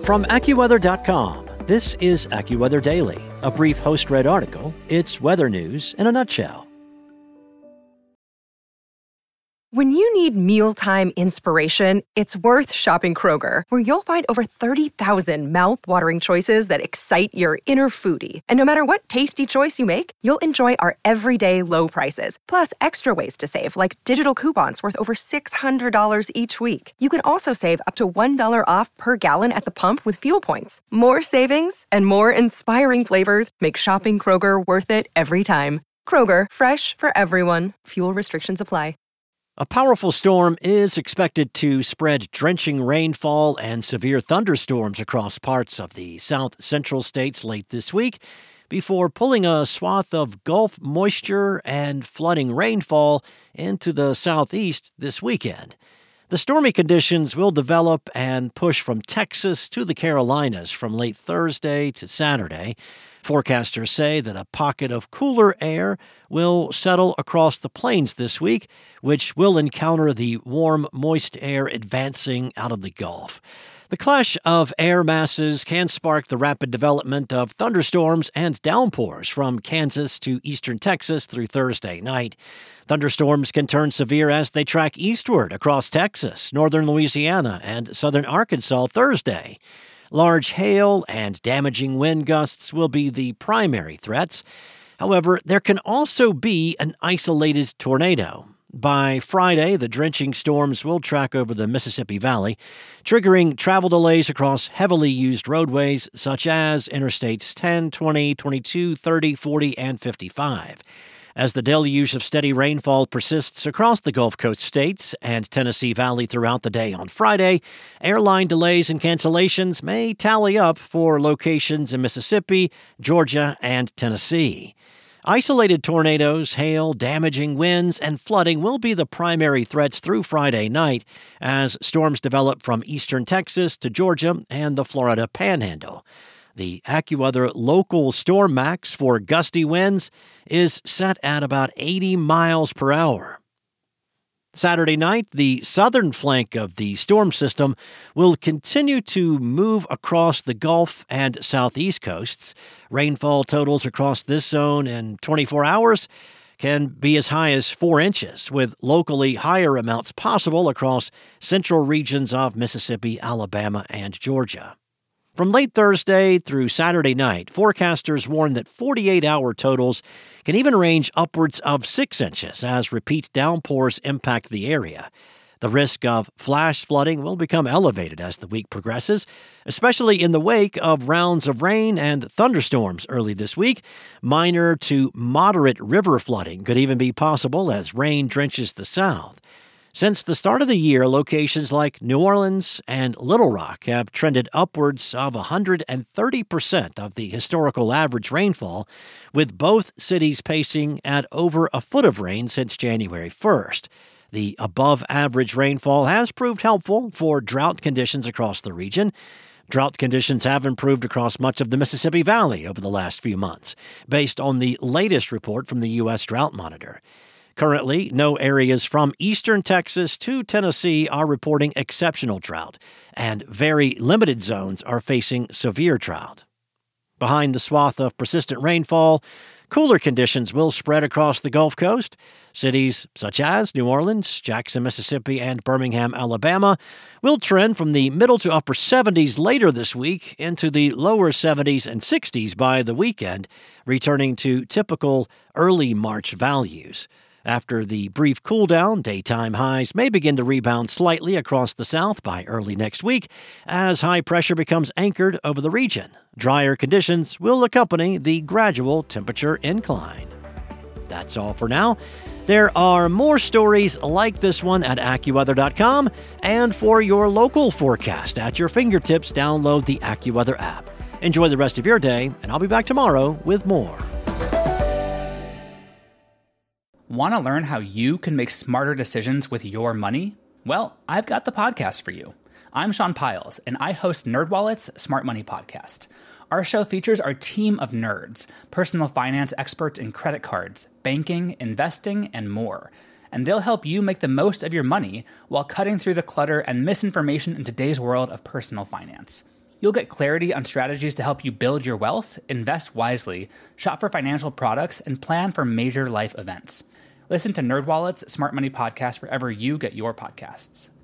From AccuWeather.com, this is AccuWeather Daily, a brief host-read article. It's weather news in a nutshell. When you need mealtime inspiration, it's worth shopping Kroger, where you'll find over 30,000 mouth-watering choices that excite your inner foodie. And no matter what tasty choice you make, you'll enjoy our everyday low prices, plus extra ways to save, like digital coupons worth over $600 each week. You can also save up to $1 off per gallon at the pump with fuel points. More savings and more inspiring flavors make shopping Kroger worth it every time. Kroger, fresh for everyone. Fuel restrictions apply. A powerful storm is expected to spread drenching rainfall and severe thunderstorms across parts of the south-central states late this week before pulling a swath of Gulf moisture and flooding rainfall into the southeast this weekend. The stormy conditions will develop and push from Texas to the Carolinas from late Thursday to Saturday. Forecasters say that a pocket of cooler air will settle across the plains this week, which will encounter the warm, moist air advancing out of the Gulf. The clash of air masses can spark the rapid development of thunderstorms and downpours from Kansas to eastern Texas through Thursday night. Thunderstorms can turn severe as they track eastward across Texas, northern Louisiana, and southern Arkansas Thursday. Large hail and damaging wind gusts will be the primary threats. However, there can also be an isolated tornado. By Friday, the drenching storms will track over the Mississippi Valley, triggering travel delays across heavily used roadways such as Interstates 10, 20, 22, 30, 40, and 55. As the deluge of steady rainfall persists across the Gulf Coast states and Tennessee Valley throughout the day on Friday, airline delays and cancellations may tally up for locations in Mississippi, Georgia, and Tennessee. Isolated tornadoes, hail, damaging winds, and flooding will be the primary threats through Friday night as storms develop from eastern Texas to Georgia and the Florida Panhandle. The AccuWeather local storm max for gusty winds is set at about 80 miles per hour. Saturday night, the southern flank of the storm system will continue to move across the Gulf and southeast coasts. Rainfall totals across this zone in 24 hours can be as high as 4 inches, with locally higher amounts possible across central regions of Mississippi, Alabama, and Georgia. From late Thursday through Saturday night, forecasters warn that 48-hour totals can even range upwards of 6 inches as repeat downpours impact the area. The risk of flash flooding will become elevated as the week progresses, especially in the wake of rounds of rain and thunderstorms early this week. Minor to moderate river flooding could even be possible as rain drenches the south. Since the start of the year, locations like New Orleans and Little Rock have trended upwards of 130% of the historical average rainfall, with both cities pacing at over a foot of rain since January 1st. The above-average rainfall has proved helpful for drought conditions across the region. Drought conditions have improved across much of the Mississippi Valley over the last few months, based on the latest report from the U.S. Drought Monitor. Currently, no areas from eastern Texas to Tennessee are reporting exceptional drought, and very limited zones are facing severe drought. Behind the swath of persistent rainfall, cooler conditions will spread across the Gulf Coast. Cities such as New Orleans, Jackson, Mississippi, and Birmingham, Alabama will trend from the middle to upper 70s later this week into the lower 70s and 60s by the weekend, returning to typical early March values. After the brief cool-down, daytime highs may begin to rebound slightly across the south by early next week as high pressure becomes anchored over the region. Drier conditions will accompany the gradual temperature incline. That's all for now. There are more stories like this one at AccuWeather.com, and for your local forecast at your fingertips, download the AccuWeather app. Enjoy the rest of your day, and I'll be back tomorrow with more. Want to learn how you can make smarter decisions with your money? Well, I've got the podcast for you. I'm Sean Piles, and I host NerdWallet's Smart Money Podcast. Our show features our team of nerds, personal finance experts in credit cards, banking, investing, and more. And they'll help you make the most of your money while cutting through the clutter and misinformation in today's world of personal finance. You'll get clarity on strategies to help you build your wealth, invest wisely, shop for financial products, and plan for major life events. Listen to NerdWallet's Smart Money Podcast wherever you get your podcasts.